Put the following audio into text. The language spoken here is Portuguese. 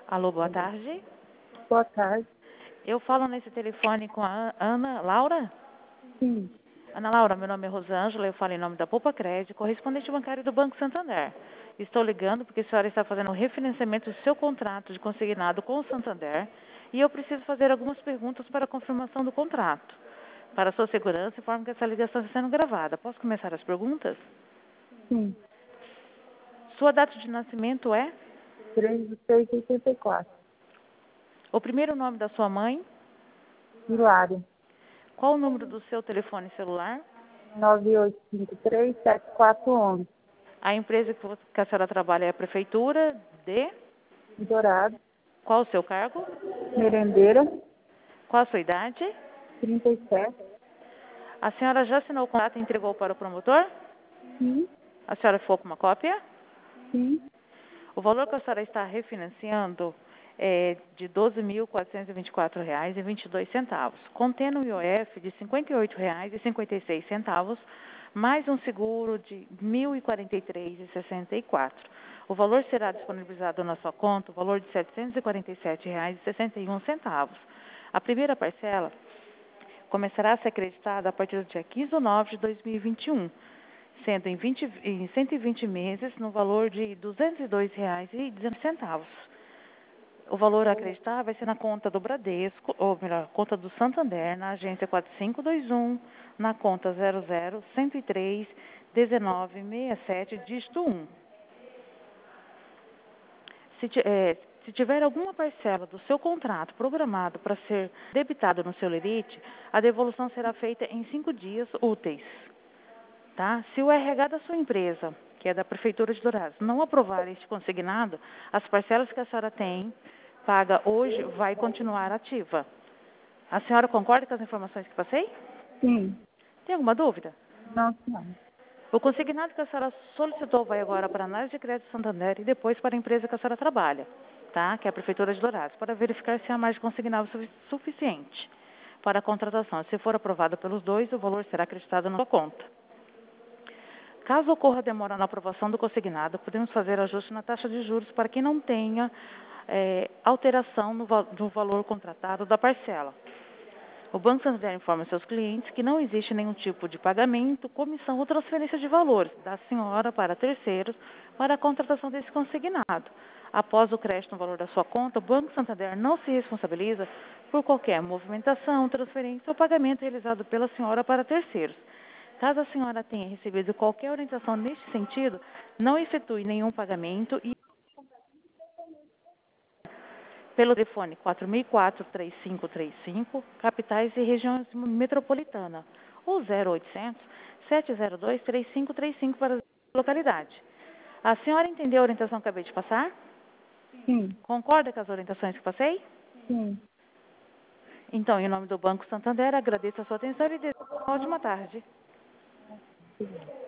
Alô, boa tarde. Boa tarde. Eu falo nesse telefone com a Ana Laura? Sim. Ana Laura, meu nome é Rosângela, eu falo em nome da Poupa Crédito, correspondente bancário do Banco Santander. Estou ligando porque a senhora está fazendo um refinanciamento do seu contrato de consignado com o Santander e eu preciso fazer algumas perguntas para a confirmação do contrato. Para a sua segurança, informo que essa ligação está sendo gravada. Posso começar as perguntas? Sim. Sua data de nascimento é? 3 de 6 de 84. O primeiro nome da sua mãe? Hilário. Qual o número do seu telefone celular? 9853-7411. A empresa que a senhora trabalha é a prefeitura de? Dourado. Qual o seu cargo? Merendeira. Qual a sua idade? 37. A senhora já assinou o contrato e entregou para o promotor? Sim. A senhora ficou com uma cópia? Sim. O valor que a senhora está refinanciando é de R$ 12.424,22, contendo um IOF de R$ 58,56, mais um seguro de R$ 1.043,64. O valor será disponibilizado na sua conta, o valor de R$ 747,61. A primeira parcela começará a ser acreditada a partir do dia 15 de novembro de 2021, sendo em 120 meses, no valor de R$ 202,19. O valor a acreditar vai ser na conta do Bradesco, ou melhor, conta do Santander, na agência 4521, na conta 00-103-1967, dígito 1. Se tiver alguma parcela do seu contrato programado para ser debitado no seu lerite, a devolução será feita em 5 dias úteis. Tá? Se o RH da sua empresa, que é da Prefeitura de Dourados, não aprovar este consignado, as parcelas que a senhora tem, paga hoje, vai continuar ativa. A senhora concorda com as informações que passei? Sim. Tem alguma dúvida? Não, senhora. O consignado que a senhora solicitou vai agora para a análise de crédito Santander e depois para a empresa que a senhora trabalha, tá? Que é a Prefeitura de Dourados, para verificar se há margem consignável suficiente para a contratação. Se for aprovada pelos dois, o valor será acreditado na sua conta. Caso ocorra demora na aprovação do consignado, podemos fazer ajuste na taxa de juros para que não tenha alteração no valor contratado da parcela. O Banco Santander informa seus clientes que não existe nenhum tipo de pagamento, comissão ou transferência de valores da senhora para terceiros para a contratação desse consignado. Após o crédito no valor da sua conta, o Banco Santander não se responsabiliza por qualquer movimentação, transferência ou pagamento realizado pela senhora para terceiros. Caso a senhora tenha recebido qualquer orientação neste sentido, não efetue nenhum pagamento e pelo telefone 4004-3535, capitais e regiões metropolitana, ou 0800-702-3535 para a localidade. A senhora entendeu a orientação que acabei de passar? Sim. Concorda com as orientações que passei? Sim. Então, em nome do Banco Santander, agradeço a sua atenção e desejo uma ótima tarde.